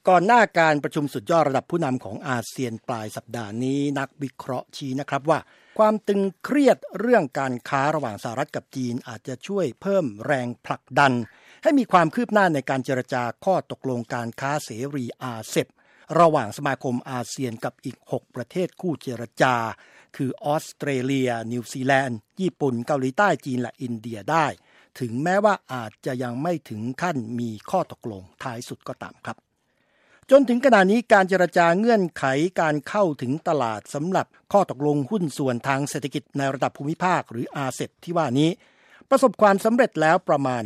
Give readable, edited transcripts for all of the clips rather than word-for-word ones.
ก่อนหน้าการประชุมสุดยอดระดับผู้นำของอาเซียนปลายสัปดาห์นี้นักวิเคราะห์ชี้นะครับว่าความตึงเครียดเรื่องการค้าระหว่างสหรัฐกับจีนอาจจะช่วยเพิ่มแรงผลักดันให้มีความคืบหน้าในการเจรจาข้อตกลงการค้าเสรีอาเซประหว่างสมาคมอาเซียนกับอีก6ประเทศคู่เจรจาคือออสเตรเลียนิวซีแลนด์ญี่ปุ่นเกาหลีใต้จีนและอินเดียได้ถึงแม้ว่าอาจจะยังไม่ถึงขั้นมีข้อตกลงท้ายสุดก็ตามครับจนถึงขณะนี้การเจรจาเงื่อนไขการเข้าถึงตลาดสำหรับข้อตกลงหุ้นส่วนทางเศรษฐกิจในระดับภูมิภาคหรืออาเซปที่ว่านี้ประสบความสำเร็จแล้วประมาณ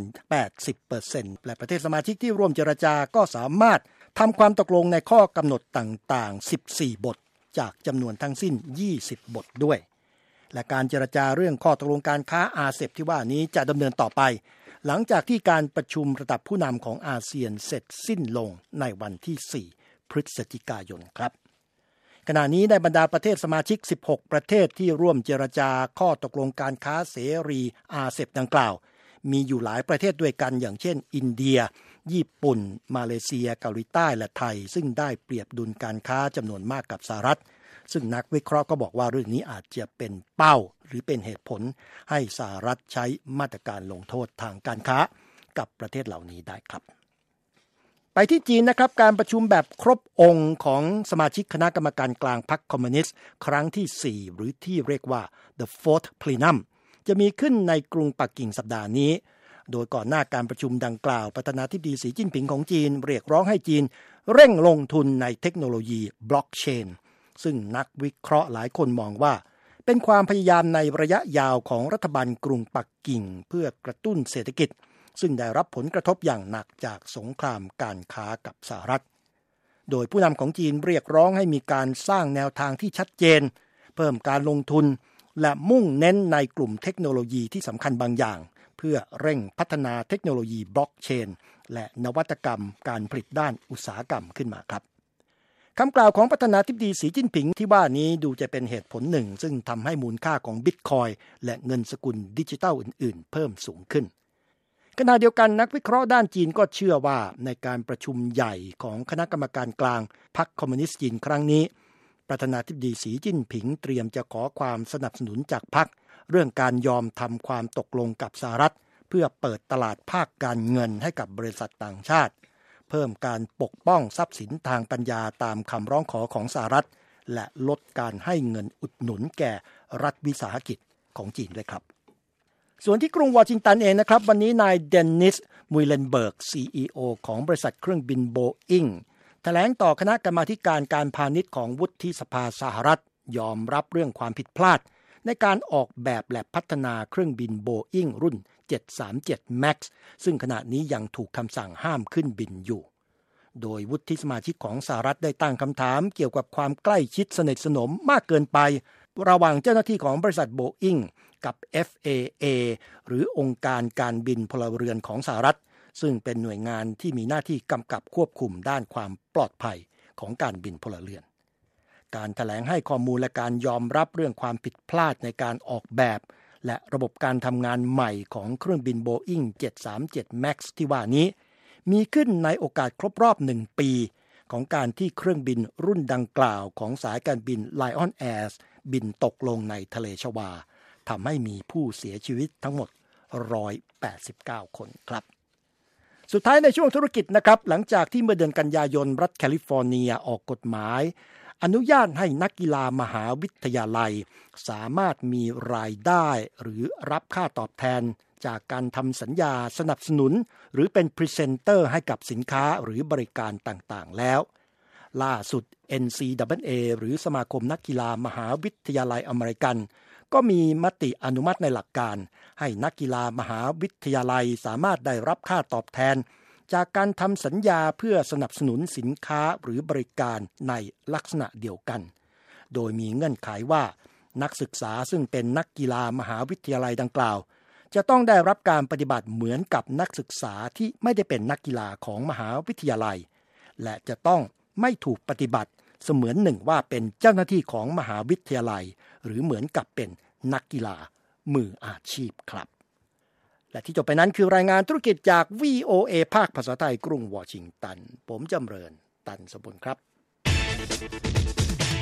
80% และประเทศสมาชิกที่ร่วมเจรจาก็สามารถทำความตกลงในข้อกำหนดต่างๆ14บทจากจำนวนทั้งสิ้น20บทด้วยและการเจรจาเรื่องข้อตกลงการค้าอาเซปที่ว่านี้จะดำเนินต่อไปหลังจากที่การประชุมระดับผู้นำของอาเซียนเสร็จสิ้นลงในวันที่4พฤศจิกายนครับขณะนี้ในบรรดาประเทศสมาชิก16ประเทศที่ร่วมเจรจาข้อตกลงการค้าเสรีอาเซปดังกล่าวมีอยู่หลายประเทศด้วยกันอย่างเช่นอินเดียญี่ปุ่นมาเลเซียเกาหลีใต้และไทยซึ่งได้เปรียบดุลการค้าจำนวนมากกับสหรัฐซึ่งนักวิเคราะห์ก็บอกว่าเรื่องนี้อาจจะเป็นเป้าหรือเป็นเหตุผลให้สหรัฐใช้มาตรการลงโทษทางการค้ากับประเทศเหล่านี้ได้ครับไปที่จีนนะครับการประชุมแบบครบองค์ของสมาชิกคณะกรรมการกลางพรรคคอมมิวนิสต์ครั้งที่4หรือที่เรียกว่า The Fourth Plenum จะมีขึ้นในกรุงปักกิ่งสัปดาห์นี้โดยก่อนหน้าการประชุมดังกล่าวประธานาธิบดีสีจิ้นผิงของจีนเรียกร้องให้จีนเร่งลงทุนในเทคโนโลยีบล็อกเชนซึ่งนักวิเคราะห์หลายคนมองว่าเป็นความพยายามในระยะยาวของรัฐบาลกรุงปักกิ่งเพื่อกระตุ้นเศรษฐกิจซึ่งได้รับผลกระทบอย่างหนักจากสงครามการค้ากับสหรัฐโดยผู้นำของจีนเรียกร้องให้มีการสร้างแนวทางที่ชัดเจนเพิ่มการลงทุนและมุ่งเน้นในกลุ่มเทคโนโลยีที่สำคัญบางอย่างเพื่อเร่งพัฒนาเทคโนโลยีบล็อกเชนและนวัตกรรมการผลิตด้านอุตสาหกรรมขึ้นมาครับคำกล่าวของประธานาธิบดีสีจิ้นผิงที่ว่านี้ดูจะเป็นเหตุผลหนึ่งซึ่งทำให้มูลค่าของบิตคอยน์และเงินสกุลดิจิทัลอื่นๆเพิ่มสูงขึ้นขณะเดียวกันนักวิเคราะห์ด้านจีนก็เชื่อว่าในการประชุมใหญ่ของคณะกรรมการกลางพรรคคอมมิวนิสต์จีนครั้งนี้ประธานาธิบดีสีจิ้นผิงเตรียมจะขอความสนับสนุนจากพรรคเรื่องการยอมทำความตกลงกับสหรัฐเพื่อเปิดตลาดภาคการเงินให้กับบริษัทต่างชาติเพิ่มการปกป้องทรัพย์สินทางปัญญาตามคำร้องขอของสหรัฐและลดการให้เงินอุดหนุนแก่รัฐวิสาหกิจของจีนด้วยครับส่วนที่กรุงวอชิงตันเองนะครับวันนี้นายเดนนิสมุยเลนเบิร์ก CEO ของบริษัทเครื่องบินโบอิงแถลงต่อคณะกรรมาธิการการพาณิชย์ของวุฒิสภาสหรัฐยอมรับเรื่องความผิดพลาดในการออกแบบและพัฒนาเครื่องบินโบอิงรุ่น737 MAX ซึ่งขณะนี้ยังถูกคำสั่งห้ามขึ้นบินอยู่โดยวุฒิสมาชิกของสหรัฐได้ตั้งคำถามเกี่ยวกับความใกล้ชิดสนิทสนมมากเกินไประหว่างเจ้าหน้าที่ของบริษัทโบอิงกับ FAA หรือองค์การการบินพลเรือนของสหรัฐซึ่งเป็นหน่วยงานที่มีหน้าที่กำกับควบคุมด้านความปลอดภัยของการบินพลเรือนการแถลงให้ข้อมูลและการยอมรับเรื่องความผิดพลาดในการออกแบบและระบบการทำงานใหม่ของเครื่องบิน Boeing 737 MAX ที่ว่านี้มีขึ้นในโอกาสครบรอบ1ปีของการที่เครื่องบินรุ่นดังกล่าวของสายการบิน Lion Air บินตกลงในทะเลชวาทำให้มีผู้เสียชีวิตทั้งหมด189คนครับสุดท้ายในช่วงธุรกิจนะครับหลังจากที่เมื่อเดือนกันยายนรัฐแคลิฟอร์เนียออกกฎหมายอนุญาตให้นักกีฬามหาวิทยาลัยสามารถมีรายได้หรือรับค่าตอบแทนจากการทำสัญญาสนับสนุนหรือเป็นพรีเซนเตอร์ให้กับสินค้าหรือบริการต่างๆแล้วล่าสุด NCAA หรือสมาคมนักกีฬามหาวิทยาลัยอเมริกันก็มีมติอนุมัติในหลักการให้นักกีฬามหาวิทยาลัยสามารถได้รับค่าตอบแทนจากการทำสัญญาเพื่อสนับสนุนสินค้าหรือบริการในลักษณะเดียวกันโดยมีเงื่อนไขว่านักศึกษาซึ่งเป็นนักกีฬามหาวิทยาลัยดังกล่าวจะต้องได้รับการปฏิบัติเหมือนกับนักศึกษาที่ไม่ได้เป็นนักกีฬาของมหาวิทยาลัยและจะต้องไม่ถูกปฏิบัติเสมือนหนึ่งว่าเป็นเจ้าหน้าที่ของมหาวิทยาลัยหรือเหมือนกับเป็นนักกีฬามืออาชีพครับและที่จบไปนั้นคือรายงานธุรกิจจาก VOA ภาคภาษาไทยกรุงวอชิงตันผมจำเริญตันสมบูรณ์ครับ